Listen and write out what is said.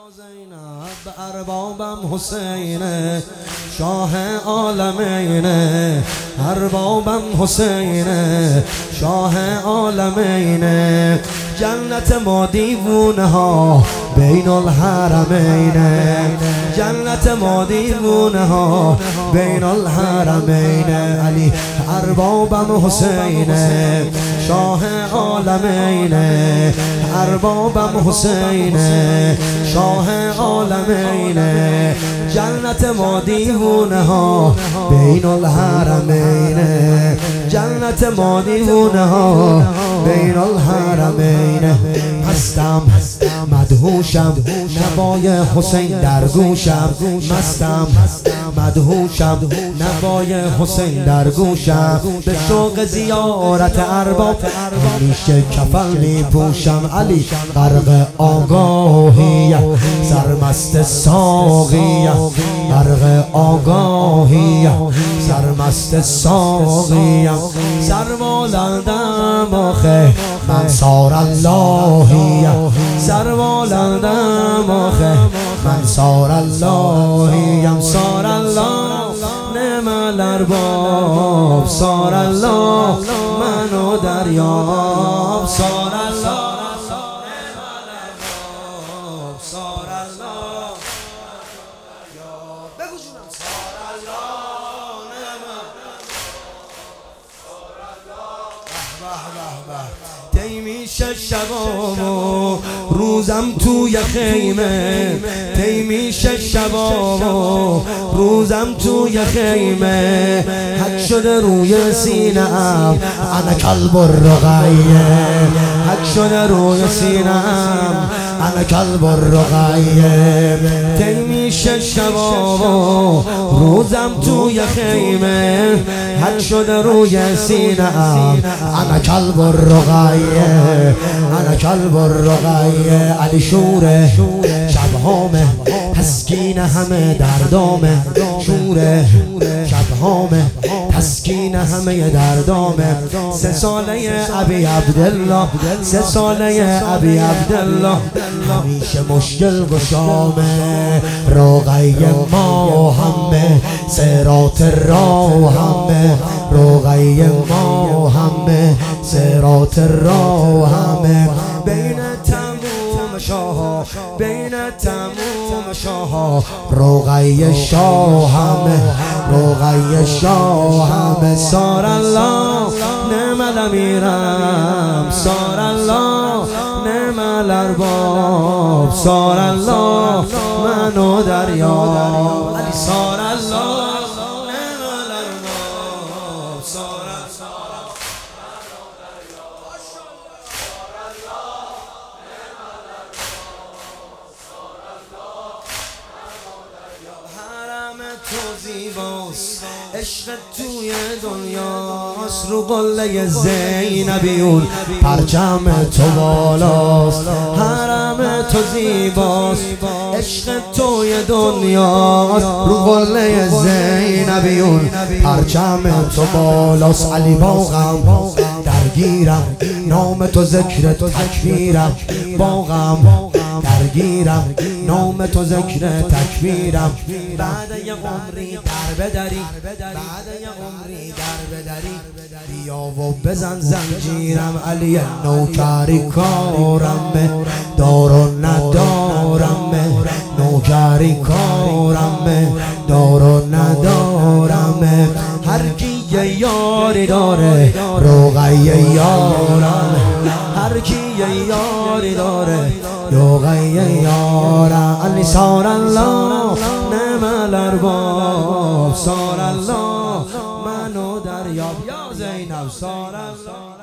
زینب اربابم حسینه شاه عالمینه، اربابم حسینه شاه عالمینه، جنت ما دیوونه ها بین الحرمینه، جنت ما دیوونه ها بین الحرمینه. علی اربابم حسینه شاه عالمینه، اربابم حسینه شاه عالمینه، جنت ما دیوونه ها بین الحرمینه، جنت ما دیوونه ها بین الحرمینه. مستم مدهوشم نوای حسین در گوشم، مستم مدهوشم نوای حسین در گوشم، به شوق زیارت ارباب همیشه کفن می پوشم. علی غرق آگاهی سرمست ساقی، غرق آگاهی سرمست ساقی، سرمالندم آخه من سار اللهی، سرمالندم آخه من سار اللهیم، سار الله نعم الارباب، سار الله منو دریاب، سار الله نعم الارباب، سار الله بگو جونم، سار الله نعم الارباب. طی میشه شبامو روزم توی خیمه، طی میشه شبامو روزم توی خیمه، حک شده روی سینه‌ام انا کلب الرقیه، حک شده روی سینه‌ام انا کلب الرقیه. طی میشه شبامو روزم توی خیمه، حک شده روی سینه‌ام انا کلب الرقیه، انا کلب الرقیه. علی شوره شبهامه تسکین همه دردامه، شوره شبهامه تسکین همه دردامه. 3 ساله ابی عبدالله، 3 ساله ابی عبدالله همیشه مشکل گشامه، رقیه ما همه صراط راه همه، رقیه ما همه صراط راه همه. بین تموم شاه، بین تموم شاه، رقیه شاه همه، رقیه شاه همه. سار الله نعم الامیرم، سار الله نعم الارباب، سار الله منو دریاب. علی سار الله نعم الارباب، سار الله منو دریاب. حرم تو زیباست، عشق توی دنیاست، رو قله زینبیون پرچم تو بالاست. حرم تو زیباست، عشق توی دنیاست، رو قله زینبیون پرچم تو بالاست. علی باغم درگیرم نام تو ذکر تکبیرم، باغم درگیرم نام تو ذکر تکبیرم. بعد یه عمری در بدری، بعد یه عمری در بدری، بیا و بزن زنجیرم. علی نوکری کارمه دار و ندارمه، نوکری کارمه دار و ندارمه. هر کی یه یاری داره رقیه یارمه، هر کی یه یاری داره رقیه یارم. علی سار الله نعم الارباب، سار الله منو دریاب. یا زینب سار الله.